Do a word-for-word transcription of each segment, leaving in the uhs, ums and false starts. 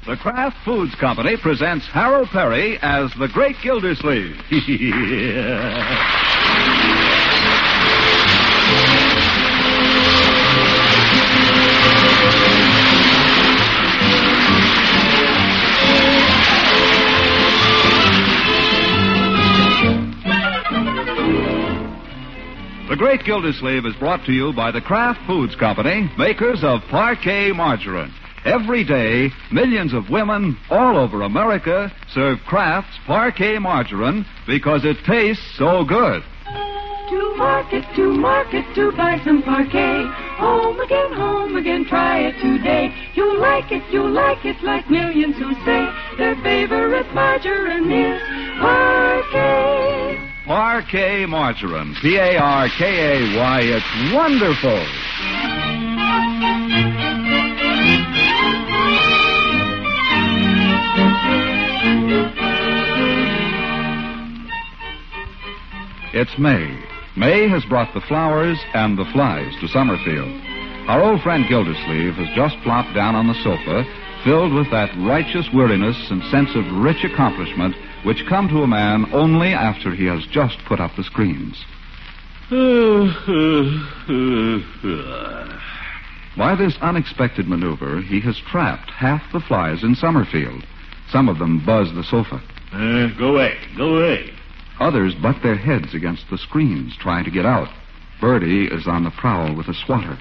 The Kraft Foods Company presents Harold Perry as the Great Gildersleeve. The Great Gildersleeve is brought to you by the Kraft Foods Company, makers of Parquet Margarine. Every day, millions of women all over America serve Kraft's Parquet Margarine because it tastes so good. To market, to market, to buy some Parquet. Home again, home again, try it today. You'll like it, you'll like it, like millions who say their favorite margarine is Parquet. Parquet Margarine, P A R K A Y, it's wonderful. It's May. May has brought the flowers and the flies to Summerfield. Our old friend Gildersleeve has just plopped down on the sofa, filled with that righteous weariness and sense of rich accomplishment which come to a man only after he has just put up the screens. By this unexpected maneuver, he has trapped half the flies in Summerfield. Some of them buzz the sofa. Uh, go away, go away. Others butt their heads against the screens, trying to get out. Birdie is on the prowl with a swatter.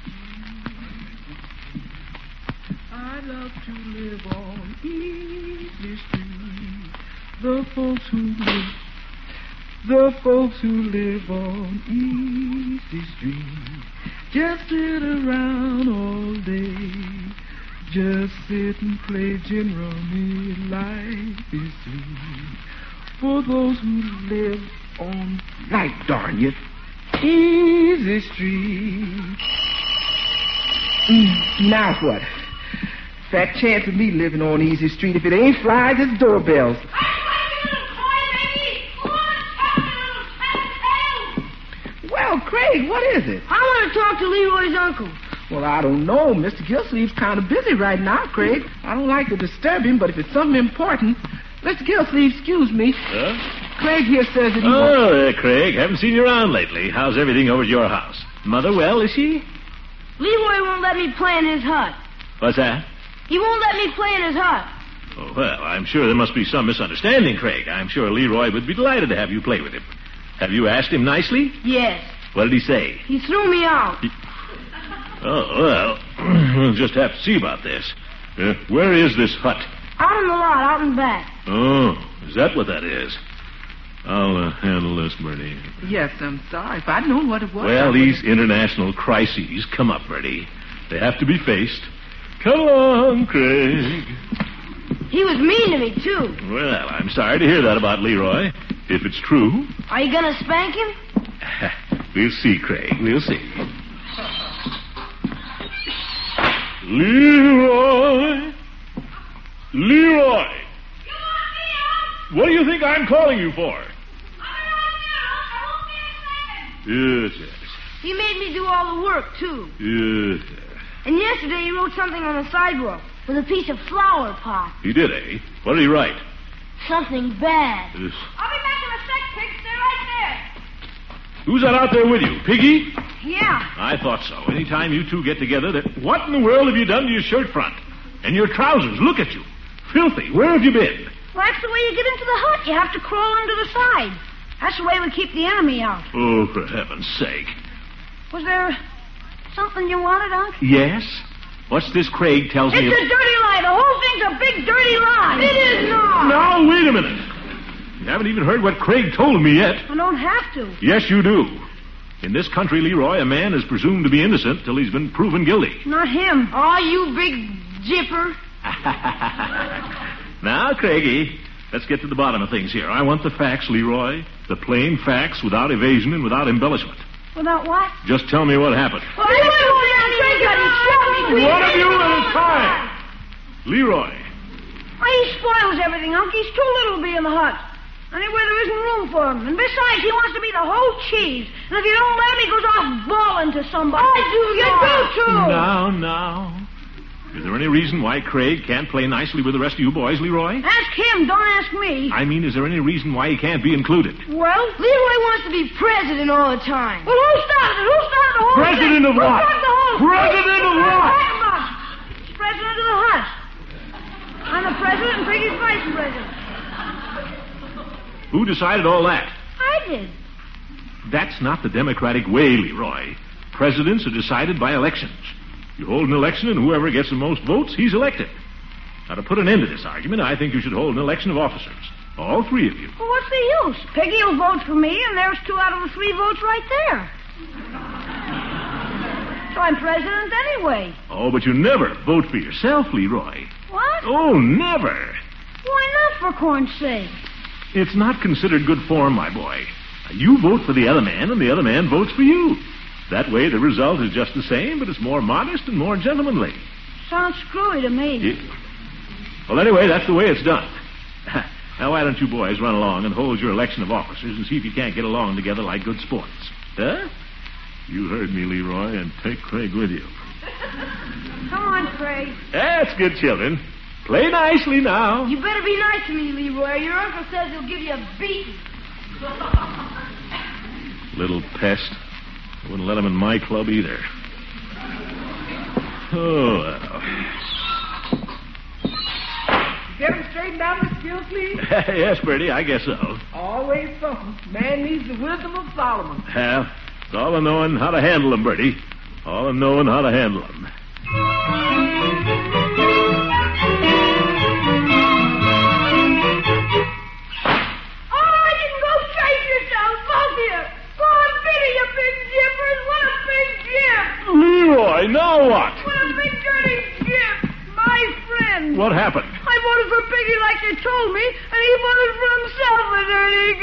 I love to live on Easy Street. The folks who live, the folks who live on Easy Street just sit around all day. Just sit and play gin rummy. Life is sweet. For those who live on, night, darn you, Easy Street. Mm, now what? Fat chance of me living on Easy Street. If it ain't flies, it's doorbells. Well, Craig, what is it? I want to talk to Leroy's uncle. Well, I don't know. Mister Gilsleeve's kind of busy right now, Craig. I don't like to disturb him, but if it's something important... Mister Gilsleeve, excuse me. Huh? Craig here says that he Oh, wants... there, Craig. Haven't seen you around lately. How's everything over at your house? Mother well, is she? Leroy won't let me play in his hut. What's that? He won't let me play in his hut. Oh, well, I'm sure there must be some misunderstanding, Craig. I'm sure Leroy would be delighted to have you play with him. Have you asked him nicely? Yes. What did he say? He threw me out. He... Oh, well, we'll just have to see about this. Uh, where is this hut? Out in the lot, out in back. Oh, is that what that is? I'll uh, handle this, Bertie. Yes, I'm sorry. If I'd known what it was... Well, these international crises come up, Bertie. They have to be faced. Come along, Craig. He was mean to me, too. Well, I'm sorry to hear that about Leroy. If it's true... Are you going to spank him? We'll see, Craig. We'll see. Leroy! Leroy! What do you think I'm calling you for? Yes, yes. He made me do all the work, too. Yes. And yesterday he wrote something on the sidewalk with a piece of flower pot. He did, eh? What did he write? Something bad. Yes. I'll be back in a sec, Pig. They're right there. Who's that out there with you? Piggy? Yeah. I thought so. Anytime you two get together, that... What in the world have you done to your shirt front? And your trousers? Look at you. Filthy. Where have you been? Well, that's the way you get into the hut. You have to crawl under the side. That's the way we keep the enemy out. Oh, for heaven's sake. Was there something you wanted, Unc? Yes? What's this Craig tells It's me... a dirty lie. The whole thing's a big dirty lie. It is not. Now, wait a minute. You haven't even heard what Craig told me yet. I don't have to. Yes, you do. In this country, Leroy, a man is presumed to be innocent till he's been proven guilty. Not him. Oh, you big jipper. Now, Craigie, let's get to the bottom of things here. I want the facts, Leroy. The plain facts without evasion and without embellishment. Without what? Just tell me what happened. Well, I didn't know One of you at a time. Leroy. Why, he spoils everything, Unc. He's too little to be in the hut. Anyway, there isn't room for him. And besides, he wants to be the whole cheese. And if you don't let him, he goes off bawling to somebody. I do, you do, too. Now, now. Is there any reason why Craig can't play nicely with the rest of you boys, Leroy? Ask him, don't ask me. I mean, is there any reason why he can't be included? Well, Leroy wants to be president all the time. well, who started it? Who started the whole President thing? of Who what? started the whole President of What are you what? talking about? He's president of the hut. I'm the president and Piggy's vice president. Who decided all that? I did. That's not the democratic way, Leroy. Presidents are decided by elections. You hold an election, and whoever gets the most votes, he's elected. Now, to put an end to this argument, I think you should hold an election of officers. All three of you. Well, what's the use? Piggy will vote for me, and there's two out of the three votes right there. So I'm president anyway. Oh, but you never vote for yourself, Leroy. What? Oh, never. Why not, for corn's sake? It's not considered good form, my boy. You vote for the other man, and the other man votes for you. That way, the result is just the same, but it's more modest and more gentlemanly. Sounds screwy to me. Yeah. Well, anyway, that's the way it's done. Now, why don't you boys run along and hold your election of officers and see if you can't get along together like good sports? Huh? You heard me, Leroy, and take Craig with you. Come on, Craig. That's good, children. Play nicely now. You better be nice to me, Leroy. Your uncle says he'll give you a beating. Little pest. I wouldn't let him in my club either. Oh, well. Get him straightened out, Miss Gilsleeve? Yes, Bertie, I guess so. Always something. Man needs the wisdom of Solomon. Well, it's all in knowing how to handle them, Bertie. All in knowing how to handle them. Leroy, now what? What a big dirty gip. My friend. What happened? I voted for Piggy like you told me, and he voted for himself, a dirty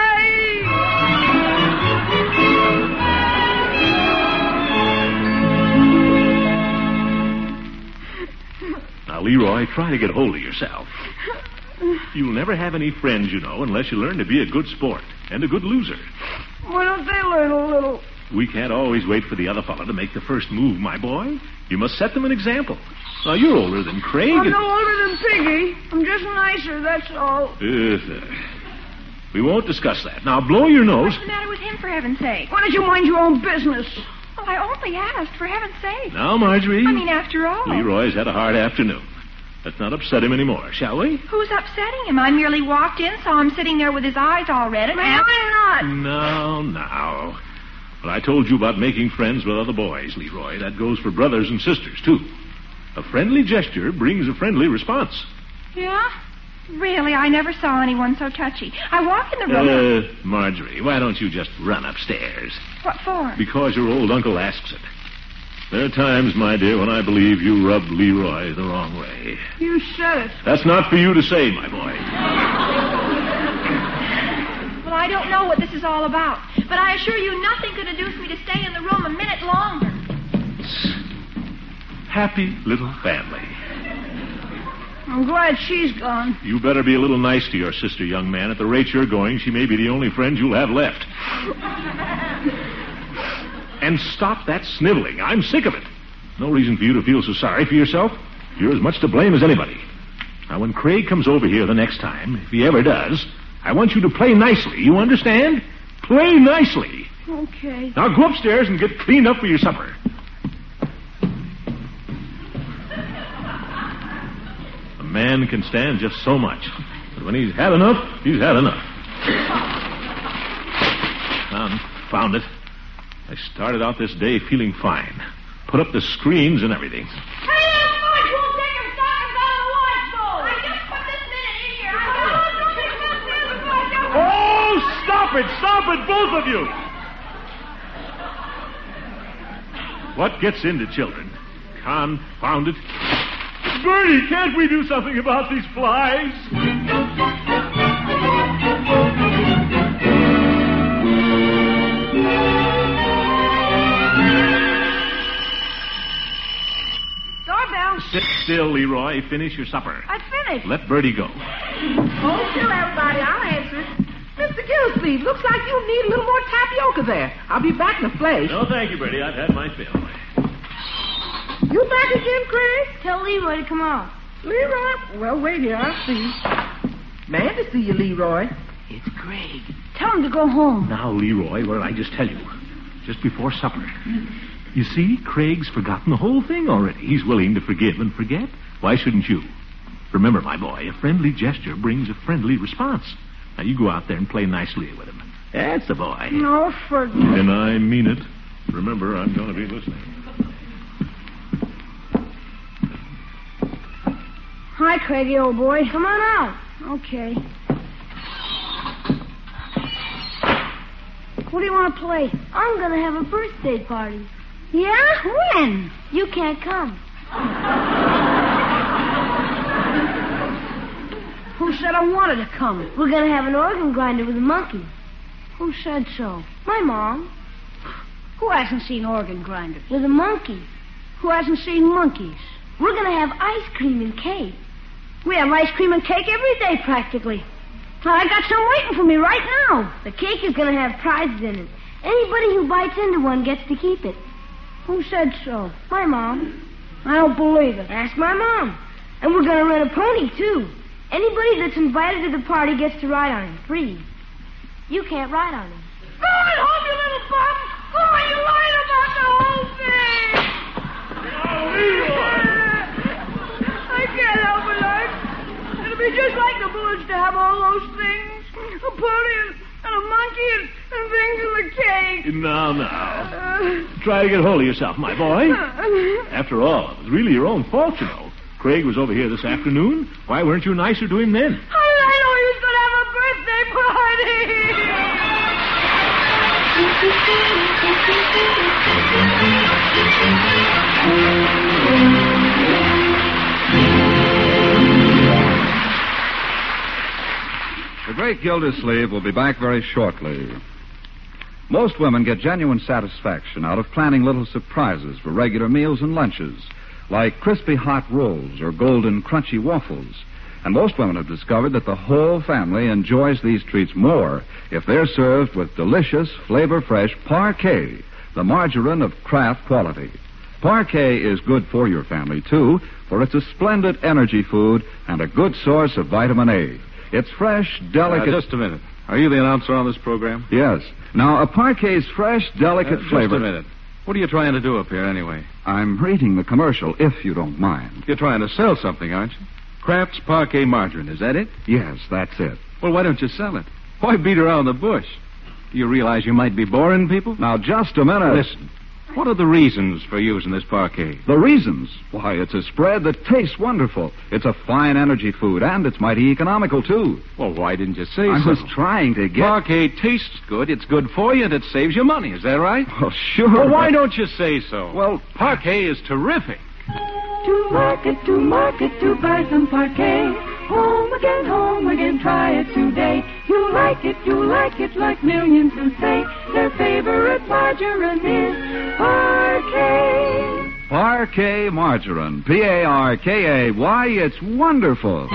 guy. Now, Leroy, try to get hold of yourself. You'll never have any friends, you know, unless you learn to be a good sport and a good loser. Why don't they learn a little? We can't always wait for the other fellow to make the first move, my boy. You must set them an example. Now, you're older than Craig. I'm and... no older than Piggy. I'm just nicer, that's all. Yes, sir. We won't discuss that. Now, blow your nose. What's the matter with him, for heaven's sake? Why don't you mind your own business? Well, I only asked, for heaven's sake. Now, Marjorie. I mean, after all. Leroy's had a hard afternoon. Let's not upset him anymore, shall we? Who's upsetting him? I merely walked in, saw him sitting there with his eyes all red, and asked... Why not? No, no. Well, I told you about making friends with other boys, Leroy. That goes for brothers and sisters, too. A friendly gesture brings a friendly response. Yeah? Really, I never saw anyone so touchy. I walk in the room... Uh, Marjorie, why don't you just run upstairs? What for? Because your old uncle asks it. There are times, my dear, when I believe you rubbed Leroy the wrong way. You said it. That's not for you to say, my boy. Well, I don't know what this is all about, but I assure you nothing could induce me to stay in the room a minute longer. Happy little family. I'm glad she's gone. You better be a little nice to your sister, young man. At the rate you're going, she may be the only friend you'll have left. And stop that sniveling. I'm sick of it. No reason for you to feel so sorry for yourself. You're as much to blame as anybody. Now, when Craig comes over here the next time, if he ever does, I want you to play nicely. You understand? Play nicely. Okay. Now go upstairs and get cleaned up for your supper. A man can stand just so much. But when he's had enough, he's had enough. Confound it. I started out this day feeling fine. Put up the screens and everything. Hey, that much won't take her stockings out of the washbowl. I just put this minute in here. Oh, stop it! Stop it, both of you! What gets into children? Confound it. Bertie, can't we do something about these flies? Doorbell. Sit still, Leroy. Finish your supper. I finished. Let Bertie go. Hold still, everybody. I'll answer it. Mister Gilsleeve, looks like you need a little more tapioca there. I'll be back in a flash. No, thank you, Bertie. I've had my fill. You back again, Craig? Tell Leroy to come out. Leroy? Well, wait here. I'll see. Man to see you, Leroy. It's Craig. Tell him to go home. Now, Leroy, what did I just tell you? Just before supper. You see, Craig's forgotten the whole thing already. He's willing to forgive and forget. Why shouldn't you? Remember, my boy, a friendly gesture brings a friendly response. Now, you go out there and play nicely with him. That's the boy. No, forget. And I mean it. Remember, I'm going to be listening. Hi, Craigie, old boy. Come on out. Okay. What do you want to play? I'm going to have a birthday party. Yeah? When? You can't come. Who said I wanted to come? We're going to have an organ grinder with a monkey. Who said so? My mom. Who hasn't seen organ grinders? With a monkey. Who hasn't seen monkeys? We're going to have ice cream and cake. We have ice cream and cake every day, practically. I got some waiting for me right now. The cake is going to have prizes in it. Anybody who bites into one gets to keep it. Who said so? My mom. I don't believe it. Ask my mom. And we're going to rent a pony, too. Anybody that's invited to the party gets to ride on him, free. You can't ride on him. Go on home, you little bum. Go on, you lied about the whole thing. Oh, Leroy! I can't help it, Art. It'll be just like the Bullets to have all those things. A pony and, and a monkey and, and things in the cake. Now, now. Uh, Try to get hold of yourself, my boy. After all, it was really your own fault, you know. Craig was over here this afternoon. Why weren't you nicer to him then? How did I know he was going to have a birthday The great Gildersleeve will be back very shortly. Most women get genuine satisfaction out of planning little surprises for regular meals and lunches, like crispy hot rolls or golden crunchy waffles. And most women have discovered that the whole family enjoys these treats more if they're served with delicious, flavor-fresh Parquet, the margarine of Kraft quality. Parquet is good for your family, too, for it's a splendid energy food and a good source of vitamin A. It's fresh, delicate... Uh, just a minute. Are you the announcer on this program? Yes. Now, a Parquet's fresh, delicate uh, flavor... Just a minute. What are you trying to do up here, anyway? I'm reading the commercial, if you don't mind. You're trying to sell something, aren't you? Kraft's Parquet Margarine, is that it? Yes, that's it. Well, why don't you sell it? Why beat around the bush? Do you realize you might be boring people? Now, just a minute. Listen. What are the reasons for using this Parquet? The reasons? Why, it's a spread that tastes wonderful. It's a fine energy food, and it's mighty economical, too. Well, why didn't you say I so? was trying to get... Parquet tastes good, it's good for you, and it saves you money. Is that right? Well, sure. Well, why but- don't you say so? Well, Parquet is terrific. To market, to market, to buy some Parquet. Home again, home again, try it today. You like it, you like it, like millions who say their favorite margarine is Parquet. Parquet Margarine. P A R K A. Why, it's wonderful.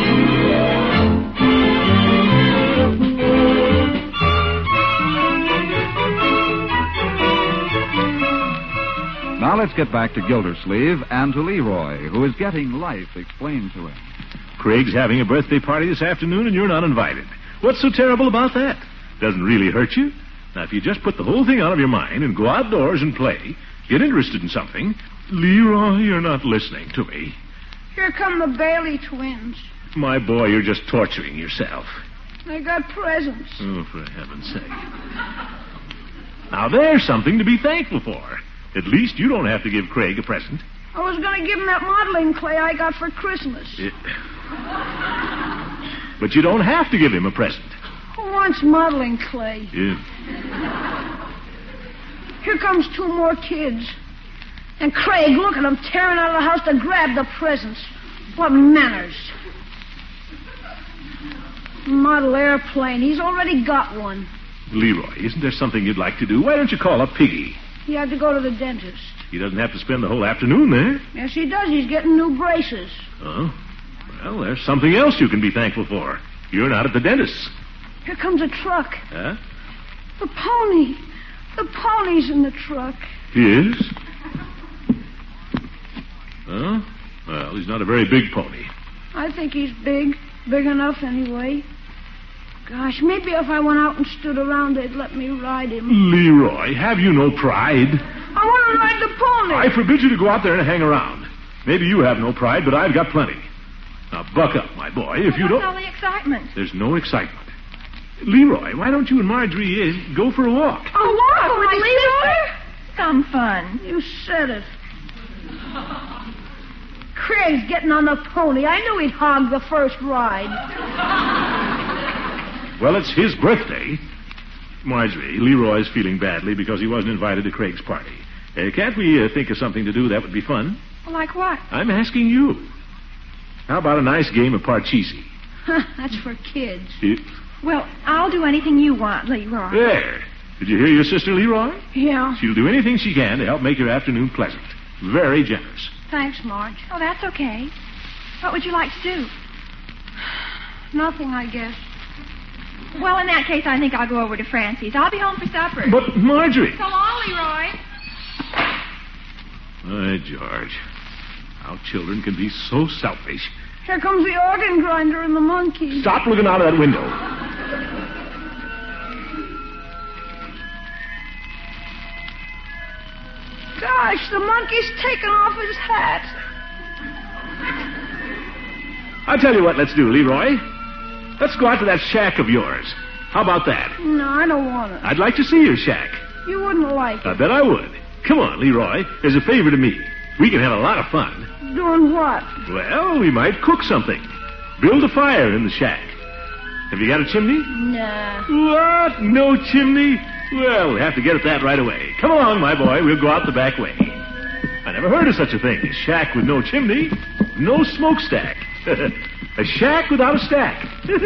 Now let's get back to Gildersleeve and to Leroy, who is getting life explained to him. Craig's having a birthday party this afternoon, and you're not invited. What's so terrible about that? Doesn't really hurt you. Now, if you just put the whole thing out of your mind and go outdoors and play, get interested in something... Leroy, you're not listening to me. Here come the Bailey twins. My boy, you're just torturing yourself. They got presents. Oh, for heaven's sake. Now, there's something to be thankful for. At least you don't have to give Craig a present. I was going to give him that modeling clay I got for Christmas. It... But you don't have to give him a present. Who wants modeling clay? Yeah. Here comes two more kids. And Craig, look at them tearing out of the house to grab the presents. What manners. Model airplane. He's already got one. Leroy, isn't there something you'd like to do? Why don't you call up Piggy? He had to go to the dentist. He doesn't have to spend the whole afternoon there. Yes, he does. He's getting new braces. Oh? Well, there's something else you can be thankful for. You're not at the dentist's. Here comes a truck. Huh? The pony. The pony's in the truck. Yes? Huh? Well, he's not a very big pony. I think he's big. Big enough anyway. Gosh, maybe if I went out and stood around, they'd let me ride him. Leroy, have you no pride? I want to ride the pony. I forbid you to go out there and hang around. Maybe you have no pride, but I've got plenty. Now, buck up, my boy. If you What's don't... all the excitement? There's no excitement. Leroy, why don't you and Marjorie uh, go for a walk? A walk with my sister? Some fun. You said it. Craig's getting on the pony. I knew he'd hog the first ride. Well, it's his birthday. Marjorie, Leroy's feeling badly because he wasn't invited to Craig's party. Uh, can't we uh, think of something to do that would be fun? Like what? I'm asking you. How about a nice game of Parcheesi? That's for kids. It, Well, I'll do anything you want, Leroy. there. Did you hear your sister, Leroy? Yeah. She'll do anything she can to help make your afternoon pleasant. Very generous. Thanks, Marge. Oh, that's okay. What would you like to do? Nothing, I guess. Well, in that case, I think I'll go over to Francie's. I'll be home for supper. But, Marjorie... So long, Leroy. My George. How children can be so selfish. Here comes the organ grinder and the monkey. Stop looking out of that window. Gosh, the monkey's taken off his hat. I'll tell you what let's do, Leroy. Let's go out to that shack of yours. How about that? No, I don't want it. I'd like to see your shack. You wouldn't like I it. bet I would. Come on, Leroy. As a favor to me. We can have a lot of fun. Doing what? Well, we might cook something. Build a fire in the shack. Have you got a chimney? Nah. What? No chimney? Well, we have to get at that right away. Come along, my boy. We'll go out the back way. I never heard of such a thing. A shack with no chimney. No smokestack. A shack without a stack.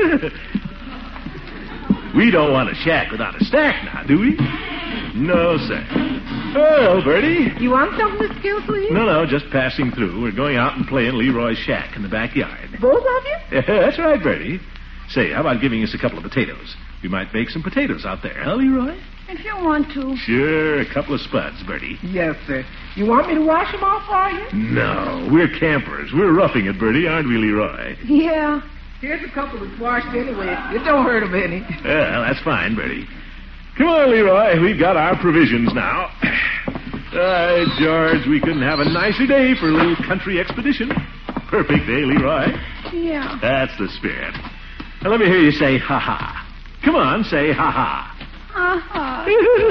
We don't want a shack without a stack now, do we? No, sir. Well, Bertie. You want something to steal, please? No, no, just passing through. We're going out and playing Leroy's shack in the backyard. Both of you? That's right, Bertie. Say, how about giving us a couple of potatoes? We might bake some potatoes out there, huh, Leroy? If you want to. Sure, a couple of spuds, Bertie. Yes, sir. You want me to wash them off for you? No, we're campers. We're roughing it, Bertie, aren't we, Leroy? Yeah. Here's a couple that's washed anyway. It don't hurt them any. Well, that's fine, Bertie. Come on, Leroy. We've got our provisions now. Uh, George, we couldn't have a nicer day for a little country expedition. Perfect day, Leroy. Yeah. That's the spirit. Now, let me hear you say ha-ha. Come on, say ha-ha. Uh-huh.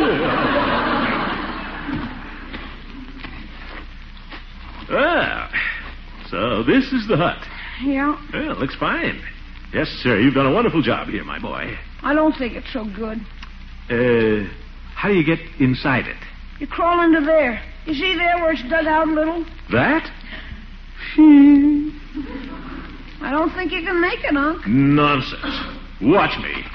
Well, so this is the hut. Yeah. Well, looks fine. Yes, sir, you've done a wonderful job here, my boy. I don't think it's so good. Uh, how do you get inside it? You crawl into there. You see there where it's dug out a little? That? I don't think you can make it, Unc. Nonsense. Watch me.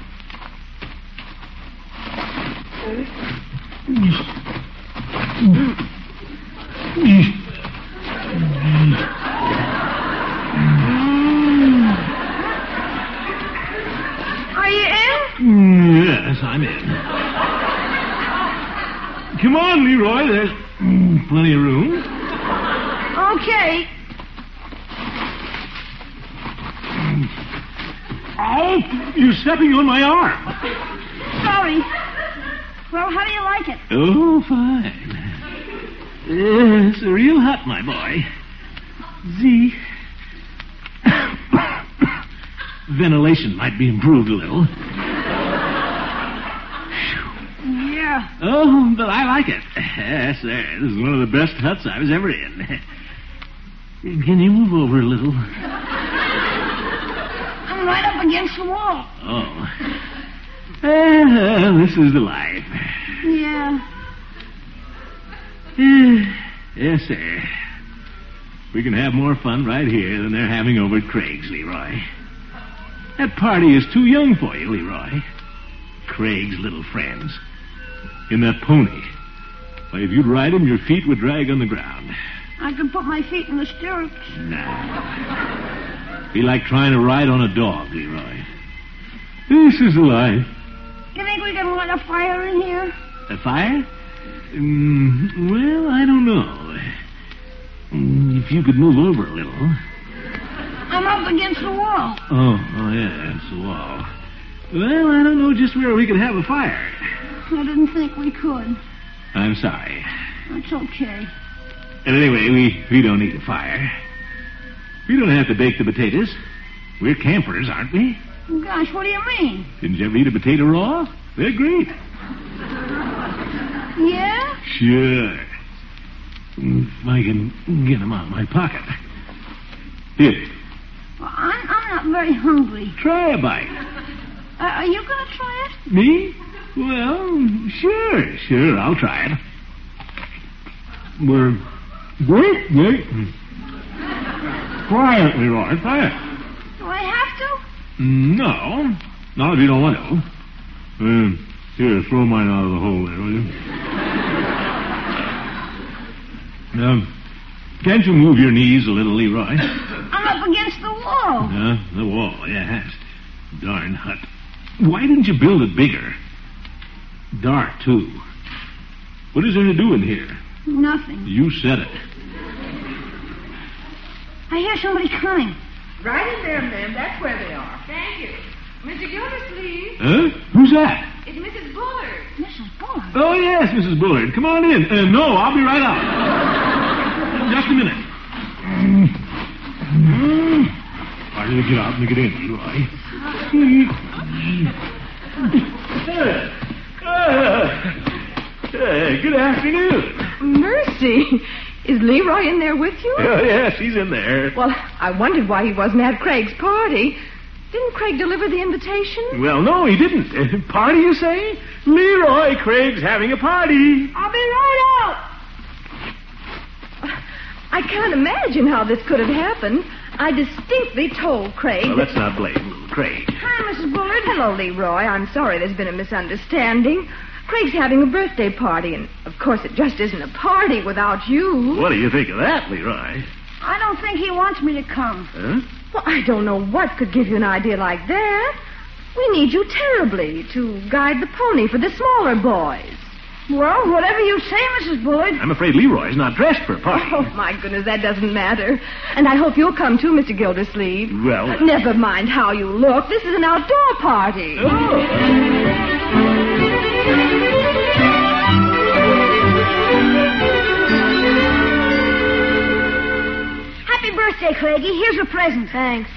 Are you in? Yes, I'm in. Come on, Leroy. There's mm, plenty of room. Okay. Oh, you're stepping on my arm. Sorry. Well, how do you like it? Oh, fine. Uh, it's a real hut, my boy. The ventilation might be improved a little. Yeah. Oh, but I like it. Yes, sir. This is one of the best huts I was ever in. Can you move over a little? I'm right up against the wall. Oh. Well, this is the life. Yeah. Yes, sir. We can have more fun right here than they're having over at Craig's, Leroy. That party is too young for you, Leroy. Craig's little friends. In that pony. Why, if you'd ride him, your feet would drag on the ground. I can put my feet in the stirrups. Nah. Be like trying to ride on a dog, Leroy. This is the life. You think we can light a fire in here? A fire? Mm, well, I don't know. Mm, if if you could move over a little. I'm up against the wall. Oh, oh, yeah, it's the wall. Well, I don't know just where we could have a fire. I didn't think we could. I'm sorry. That's okay. And anyway, we, we don't need a fire. We don't have to bake the potatoes. We're campers, aren't we? Gosh, what do you mean? Didn't you ever eat a potato raw? They're great. Yeah? Sure. If I can get them out of my pocket. Here. Well, I'm, I'm not very hungry. Try a bite. Uh, are you going to try it? Me? Well, sure, sure, I'll try it. We're... Wait, wait. Try it, Leroy, try it. Do I have to? No, not if you don't want to. Uh, here, throw mine out of the hole there, will you? Um, can't you move your knees a little, Leroy? I'm up against the wall. Uh, the wall, yes. Darn hut. Why didn't you build it bigger? Dark, too. What is there to do in here? Nothing. You said it. I hear somebody coming. Right in there, ma'am. That's where they are. Thank you. Mister Gildersleeve. Huh? Who's that? It's Missus Bullard. Missus Bullard? Oh, yes, Missus Bullard. Come on in. Uh, no, I'll be right out. Just a minute. Why don't you get out and get in, Leroy? uh, uh, good afternoon. Mercy. Is Leroy in there with you? Oh, yes, he's in there. Well, I wondered why he wasn't at Craig's party. Didn't Craig deliver the invitation? Well, no, he didn't. Uh, party, you say? Leroy, Craig's having a party. I'll be right out. I can't imagine how this could have happened. I distinctly told Craig. Well, let's not blame little Craig. Hi, Missus Bullard. Hello, Leroy. I'm sorry there's been a misunderstanding. Craig's having a birthday party, and of course it just isn't a party without you. What do you think of that, Leroy? I don't think he wants me to come. Huh? Well, I don't know what could give you an idea like that. We need you terribly to guide the pony for the smaller boys. Well, whatever you say, Missus Bullard. I'm afraid Leroy's not dressed for a party. Oh, my goodness, that doesn't matter. And I hope you'll come too, Mister Gildersleeve. Well... Never mind how you look. This is an outdoor party. Oh. Happy birthday, Craigie. Here's your present. Thanks.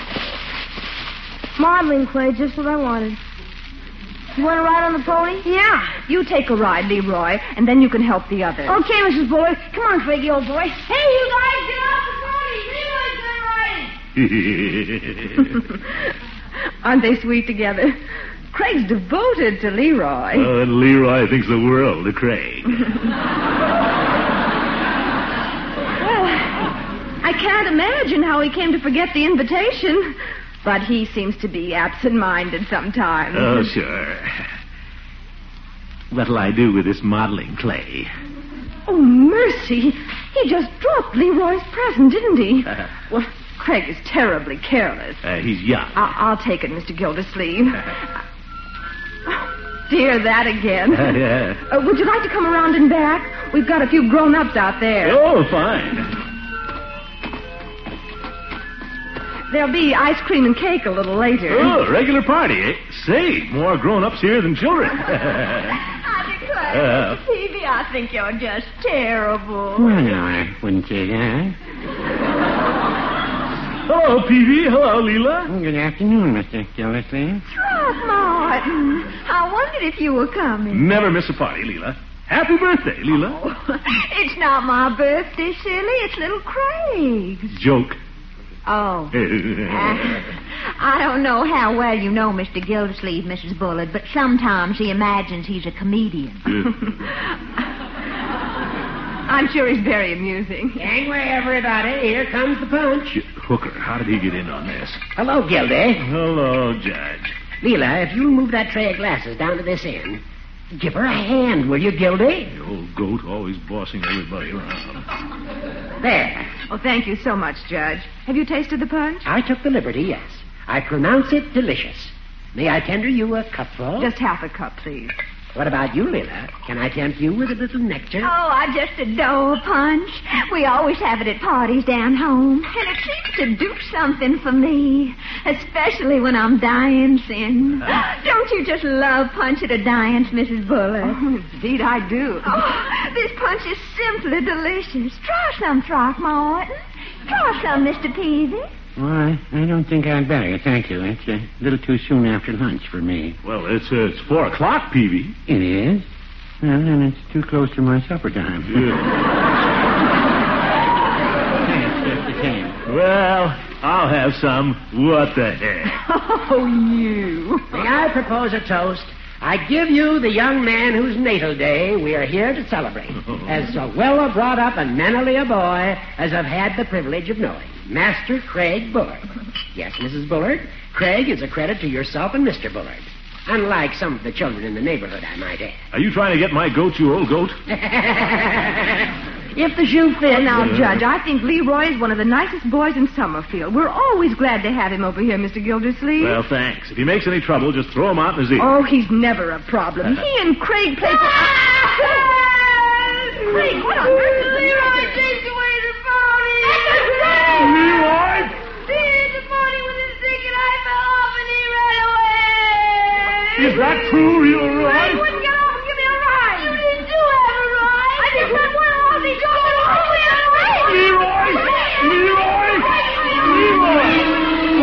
Modeling clay, just what I wanted. You want to ride on the pony? Yeah. You take a ride, Leroy, and then you can help the others. Okay, Missus Bullard. Come on, Craigie, old boy. Hey, you guys, get off the pony. Leroy's been riding. Aren't they sweet together? Craig's devoted to Leroy. Oh, and Leroy thinks the world of Craig. Well, I can't imagine how he came to forget the invitation. But he seems to be absent-minded sometimes. Oh, sure. What'll I do with this modeling clay? Oh, mercy. He just dropped Leroy's present, didn't he? Uh, Well, Craig is terribly careless. uh, he's young. I- I'll take it, Mister Gildersleeve. Oh, dear, that again. Uh, yeah. Uh, would you like to come around and back? We've got a few grown-ups out there. Oh, fine. There'll be ice cream and cake a little later. Oh, regular party, eh? Say, more grown-ups here than children. I declare, Uh. Mister Peavy, I think you're just terrible. Well, no, I wouldn't say that. Hello, Peavy. Hello, Leela. Good afternoon, Mister Gildersleeve. Throckmorton, I wondered if you were coming. Never miss a party, Leela. Happy birthday, Leela. Oh, it's not my birthday, silly. It's little Craig's. Joke. Oh. Uh, I don't know how well you know Mister Gildersleeve, Missus Bullard, but sometimes he imagines he's a comedian. I'm sure he's very amusing. Gangway, everybody. Here comes the punch. Hooker, how did he get in on this? Hello, Gildy. Hello, Judge. Leela, if you'll move that tray of glasses down to this end. Give her a hand, will you, Gildy? The old goat always bossing everybody around. There. Oh, thank you so much, Judge. Have you tasted the punch? I took the liberty, yes. I pronounce it delicious. May I tender you a cupful? Just half a cup, please. What about you, Lila? Can I tempt you with a little nectar? Oh, I just adore punch. We always have it at parties down home. And it seems to do something for me. Especially when I'm dancing. Don't you just love punch at a dance, Missus Bullard? Oh, indeed I do. Oh, this punch is simply delicious. Try some, Throckmorton. Try some, Mister Peavy. Well, I, I don't think I'd better, thank you. It's a little too soon after lunch for me. Well, it's uh, it's four o'clock, Peavy. It is? Well, then it's too close to my supper time. Yeah. It's just the same. Well, I'll have some. What the heck? Oh, you. May I propose a toast? I give you the young man whose natal day we are here to celebrate, as so well a brought up and mannerly a boy as I've had the privilege of knowing, Master Craig Bullard. Yes, Missus Bullard, Craig is a credit to yourself and Mister Bullard. Unlike some of the children in the neighborhood, I might add. Are you trying to get my goat, you old goat? If the shoe fits. Well, now, Judge, I think Leroy is one of the nicest boys in Summerfield. We're always glad to have him over here, Mister Gildersleeve. Well, thanks. If he makes any trouble, just throw him out in his ear. Oh, he's never a problem. He and Craig play for... Craig, what on earth? Leroy takes away the pony. Leroy! He hit the pony with his stick and I fell off and he ran away. Is that true, Leroy? Craig wouldn't get off and give me a ride. You didn't do have a ride. I just had one off. He told me to hold me out of the way. Leroy! Leroy! Leroy!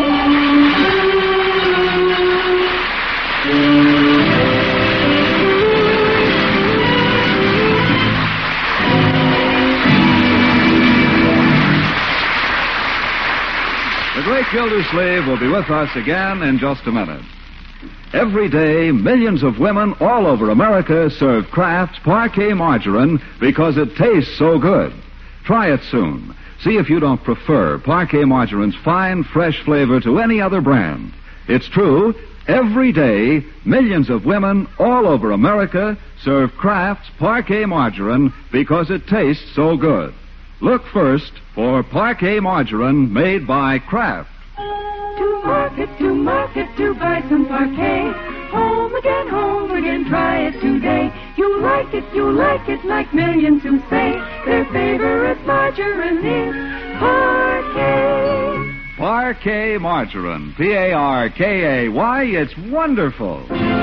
The great Gildersleeve will be with us again in just a minute. Every day, millions of women all over America serve Kraft Parquet Margarine because it tastes so good. Try it soon. See if you don't prefer Parquet Margarine's fine, fresh flavor to any other brand. It's true, every day, millions of women all over America serve Kraft's Parquet Margarine because it tastes so good. Look first for Parquet Margarine made by Kraft. To market, to market, to buy some parquet. Home again, home again, try it today. You like it, you like it, like millions who say their favorite margarine is Parquet. Parquet Margarine, P A R K A Y, it's wonderful.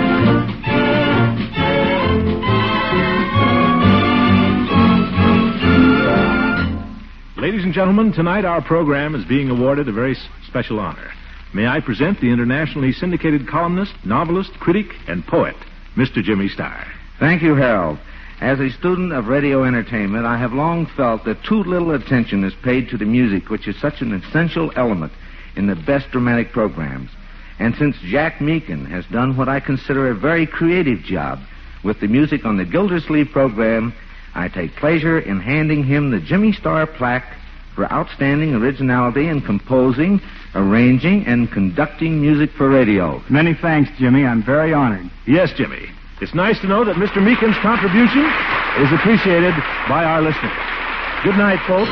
Ladies and gentlemen, tonight our program is being awarded a very s- special honor. May I present the internationally syndicated columnist, novelist, critic, and poet, Mister Jimmy Starr. Thank you, Harold. As a student of radio entertainment, I have long felt that too little attention is paid to the music, which is such an essential element in the best dramatic programs. And since Jack Meakin has done what I consider a very creative job with the music on the Gildersleeve program, I take pleasure in handing him the Jimmy Starr plaque for outstanding originality in composing, arranging, and conducting music for radio. Many thanks, Jimmy. I'm very honored. Yes, Jimmy. It's nice to know that Mister Meakin's contribution is appreciated by our listeners. Good night, folks.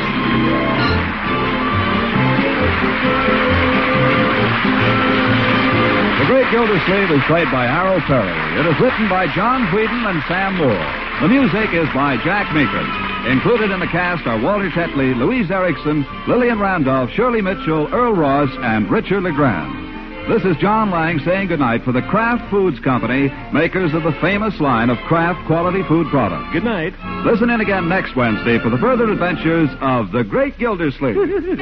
The Great Gildersleeve is played by Harold Perry. It is written by John Whedon and Sam Moore. The music is by Jack Meakin. Included in the cast are Walter Tetley, Louise Erickson, Lillian Randolph, Shirley Mitchell, Earl Ross, and Richard LeGrand. This is John Lang saying goodnight for the Kraft Foods Company, makers of the famous line of Kraft quality food products. Good night. Listen in again next Wednesday for the further adventures of the Great Gildersleeve.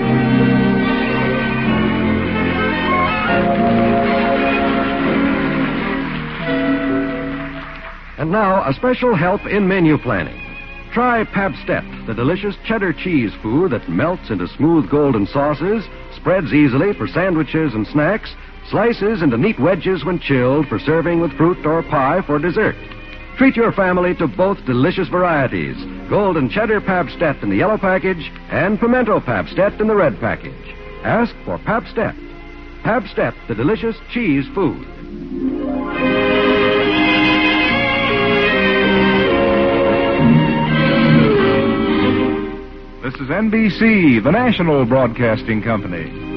And now, a special help in menu planning. Try Pabst-ett, the delicious cheddar cheese food that melts into smooth golden sauces, spreads easily for sandwiches and snacks, slices into neat wedges when chilled for serving with fruit or pie for dessert. Treat your family to both delicious varieties, golden cheddar Pabst-ett in the yellow package and pimento Pabst-ett in the red package. Ask for Pabst-ett. Pabst-ett, the delicious cheese food. This is N B C, the national broadcasting company.